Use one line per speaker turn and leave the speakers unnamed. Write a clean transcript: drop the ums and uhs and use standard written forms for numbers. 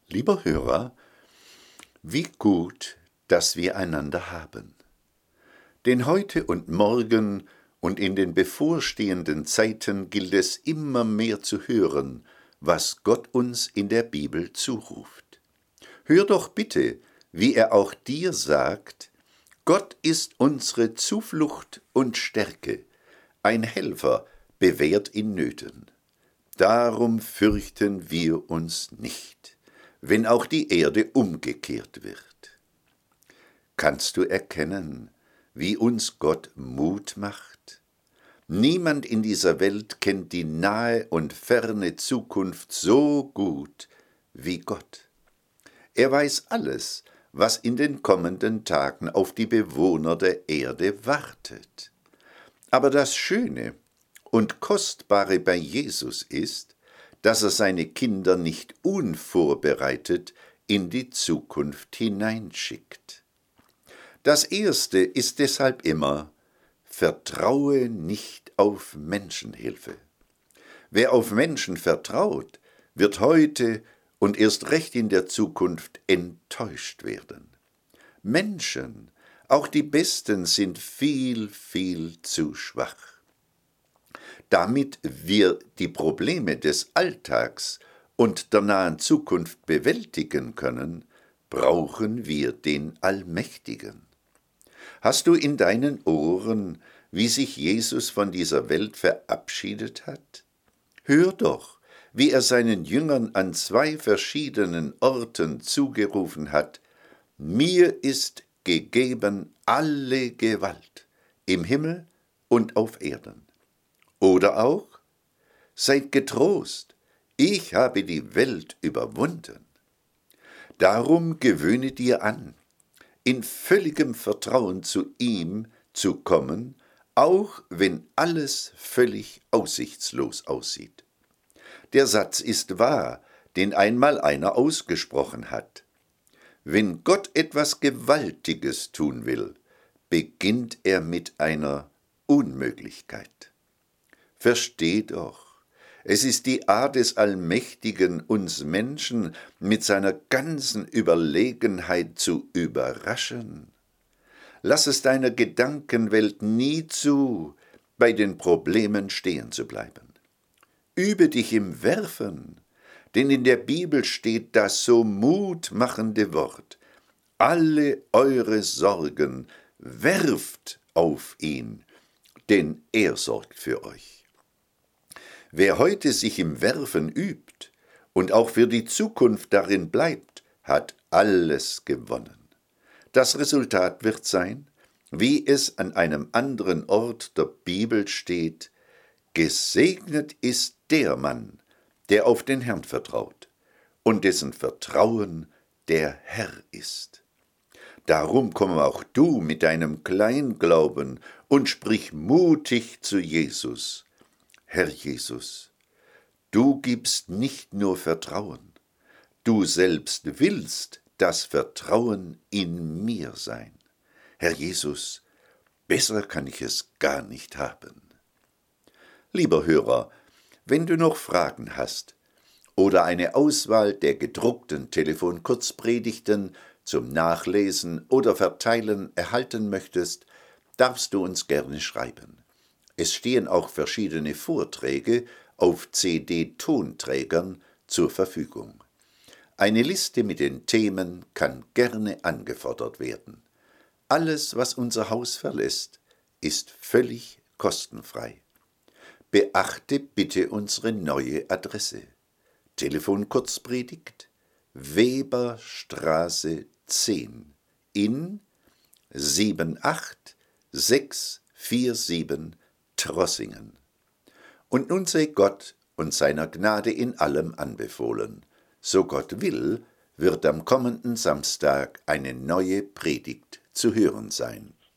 Lieber Hörer, wie gut, dass wir einander haben. Denn heute und morgen und in den bevorstehenden Zeiten gilt es immer mehr zu hören, was Gott uns in der Bibel zuruft. Hör doch bitte, wie er auch dir sagt: Gott ist unsere Zuflucht und Stärke, ein Helfer, bewährt in Nöten. Darum fürchten wir uns nicht, wenn auch die Erde umgekehrt wird. Kannst du erkennen, wie uns Gott Mut macht? Niemand in dieser Welt kennt die nahe und ferne Zukunft so gut wie Gott. Er weiß alles, was in den kommenden Tagen auf die Bewohner der Erde wartet. Aber das Schöne und Kostbare bei Jesus ist, dass er seine Kinder nicht unvorbereitet in die Zukunft hineinschickt. Das Erste ist deshalb immer: Vertraue nicht auf Menschenhilfe. Wer auf Menschen vertraut, wird heute und erst recht in der Zukunft enttäuscht werden. Menschen, auch die Besten, sind viel, viel zu schwach. Damit wir die Probleme des Alltags und der nahen Zukunft bewältigen können, brauchen wir den Allmächtigen. Hast du in deinen Ohren, wie sich Jesus von dieser Welt verabschiedet hat? Hör doch, wie er seinen Jüngern an 2 verschiedenen Orten zugerufen hat: Mir ist gegeben alle Gewalt, im Himmel und auf Erden. Oder auch: Seid getrost, ich habe die Welt überwunden. Darum gewöhne dir an, in völligem Vertrauen zu ihm zu kommen, auch wenn alles völlig aussichtslos aussieht. Der Satz ist wahr, den einmal einer ausgesprochen hat: Wenn Gott etwas Gewaltiges tun will, beginnt er mit einer Unmöglichkeit. Versteh doch, es ist die Art des Allmächtigen, uns Menschen mit seiner ganzen Überlegenheit zu überraschen. Lass es deiner Gedankenwelt nie zu, bei den Problemen stehen zu bleiben. Übe dich im Werfen, denn in der Bibel steht das so mutmachende Wort: Alle eure Sorgen werft auf ihn, denn er sorgt für euch. Wer heute sich im Werfen übt und auch für die Zukunft darin bleibt, hat alles gewonnen. Das Resultat wird sein, wie es an einem anderen Ort der Bibel steht: Gesegnet ist der Mann, der auf den Herrn vertraut und dessen Vertrauen der Herr ist. Darum komm auch du mit deinem Kleinglauben und sprich mutig zu Jesus: Herr Jesus, du gibst nicht nur Vertrauen, du selbst willst das Vertrauen in mir sein. Herr Jesus, besser kann ich es gar nicht haben. Lieber Hörer, wenn du noch Fragen hast oder eine Auswahl der gedruckten Telefonkurzpredigten zum Nachlesen oder Verteilen erhalten möchtest, darfst du uns gerne schreiben. Es stehen auch verschiedene Vorträge auf CD-Tonträgern zur Verfügung. Eine Liste mit den Themen kann gerne angefordert werden. Alles, was unser Haus verlässt, ist völlig kostenfrei. Beachte bitte unsere neue Adresse: Telefonkurzpredigt, Weberstraße 10 in 78647 Trossingen. Und nun sei Gott und seiner Gnade in allem anbefohlen. So Gott will, wird am kommenden Samstag eine neue Predigt zu hören sein.